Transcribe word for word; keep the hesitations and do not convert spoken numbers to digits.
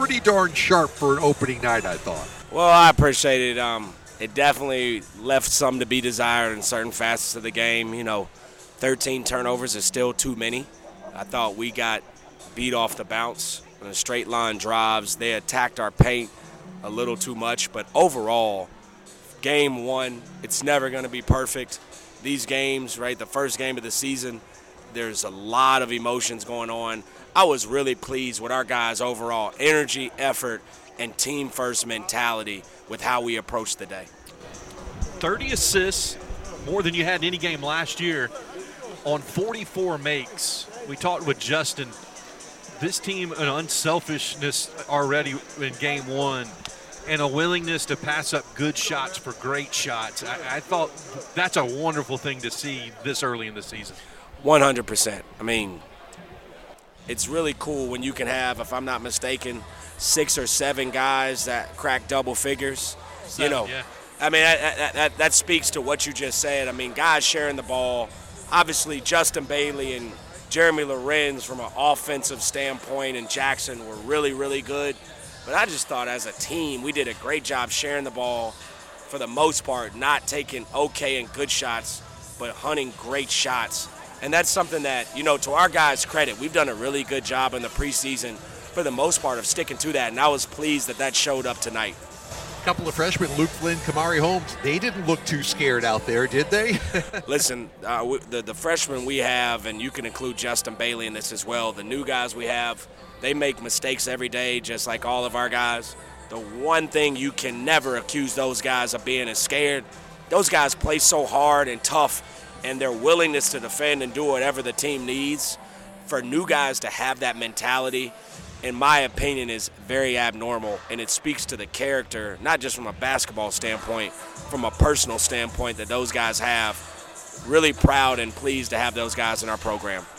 pretty darn sharp for an opening night, I thought. Well, I appreciate it. Um, it definitely left some to be desired in certain facets of the game. You know, thirteen turnovers is still too many. I thought we got beat off the bounce on the straight line drives. They attacked our paint a little too much, but overall, game one, it's never going to be perfect. These games, right, the first game of the season, there's a lot of emotions going on. I was really pleased with our guys' overall energy, effort, and team-first mentality with how we approached the day. thirty assists, more than you had in any game last year, on forty-four makes. We talked with Justin. This team, an unselfishness already in game one, and a willingness to pass up good shots for great shots. I, I thought that's a wonderful thing to see this early in the season. one hundred percent. I mean, it's really cool when you can have, if I'm not mistaken, six or seven guys that crack double figures. Seven, you know, yeah. I mean, that, that, that speaks to what you just said. I mean, guys sharing the ball. Obviously, Justin Bailey and Jeremy Lorenz from an offensive standpoint and Jackson were really, really good. But I just thought as a team, we did a great job sharing the ball for the most part, not taking okay and good shots, but hunting great shots. And that's something that, you know, to our guys' credit, we've done a really good job in the preseason for the most part of sticking to that. And I was pleased that that showed up tonight. Couple of freshmen, Luke Flynn, Kamari Holmes, they didn't look too scared out there, did they? Listen, uh, we, the, the freshmen we have, and you can include Justin Bailey in this as well, the new guys we have, they make mistakes every day just like all of our guys. The one thing you can never accuse those guys of being is scared. Those guys play so hard and tough, and their willingness to defend and do whatever the team needs. For new guys to have that mentality, in my opinion, is very abnormal, and it speaks to the character, not just from a basketball standpoint, from a personal standpoint that those guys have. Really proud and pleased to have those guys in our program.